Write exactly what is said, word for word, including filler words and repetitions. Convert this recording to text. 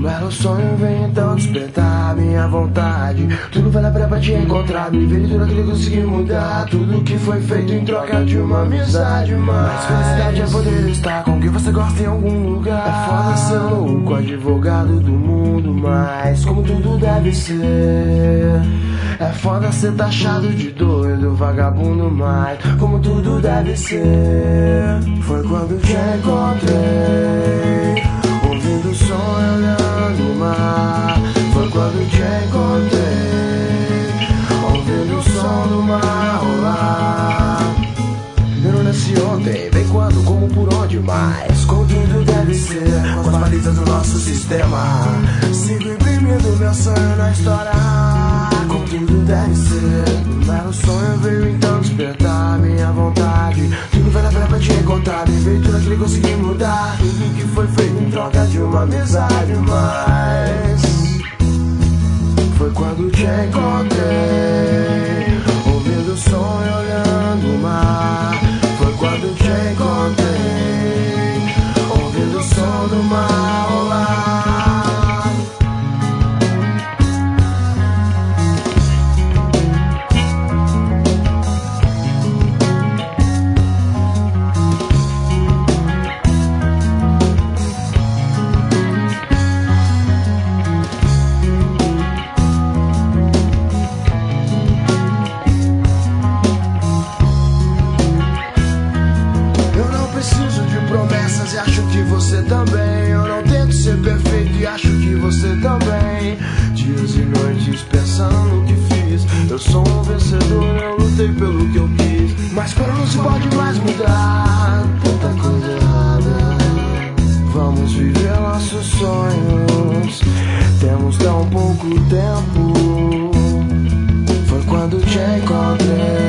belo sonho vem então despertar minha vontade. Tudo vale a pena pra te encontrar, me ver tudo aquilo que consegui mudar. Tudo que foi feito em troca de uma amizade. Mas felicidade é poder estar com quem você gosta em algum lugar. É foda ser louco, advogado do mundo, mas como tudo deve ser. É foda ser taxado de doido, vagabundo, mas como tudo deve ser. Foi quando te encontrei, ouvindo o som e olhando o mar. Foi quando te encontrei, ouvindo o som do mar rolar. Eu não nasci ontem, vem quando, como, por onde, mas como tudo deve ser. Com as balizas do nosso sistema, sigo imprimindo meu sonho na história. Como tudo deve ser. Um belo sonho veio então despertar minha vontade. Tudo vale a pena pra te encontrar, me veio tudo aquilo que consegui mudar. Tudo que foi feito em troca de uma amizade. Mas foi quando te encontrei, ouvindo o som e olhando o mar. Foi quando te encontrei, ouvindo o som do mar rolar. Preciso de promessas e acho que você também. Eu não tento ser perfeito e acho que você também. Dias e noites pensando no que fiz. Eu sou um vencedor, eu lutei pelo que eu quis. Mas quando não se pode mais mudar, tanta coisa errada. Vamos viver nossos sonhos, temos tão pouco tempo. Foi quando te encontrei,